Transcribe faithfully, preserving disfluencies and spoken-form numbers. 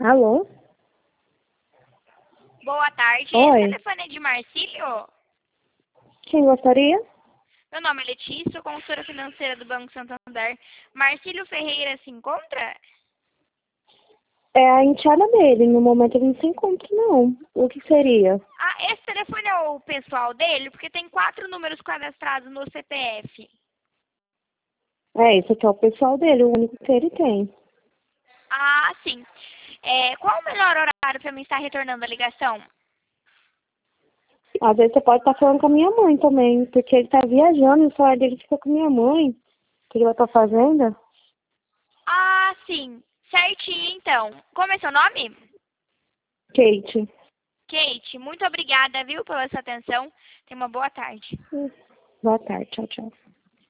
Alô? Boa tarde. Oi. Esse telefone é de Marcílio? Quem gostaria? Meu nome é Letícia, sou consultora financeira do Banco Santander. Marcílio Ferreira se encontra? É a enteada dele. No momento ele não se encontra, não. O que seria? Ah, esse telefone é o pessoal dele? Porque tem quatro números cadastrados no C P F. É, esse aqui é o pessoal dele, o único que ele tem. Ah, sim. É, qual o melhor horário para mim estar retornando a ligação? Às vezes você pode estar falando com a minha mãe também, porque ele tá viajando e o celular dele fica com a minha mãe. O que ela tá fazendo? Ah, sim. Certinho, então. Como é seu nome? Kate. Kate, muito obrigada, viu, pela sua atenção. Tenha uma boa tarde. Boa tarde, tchau, tchau.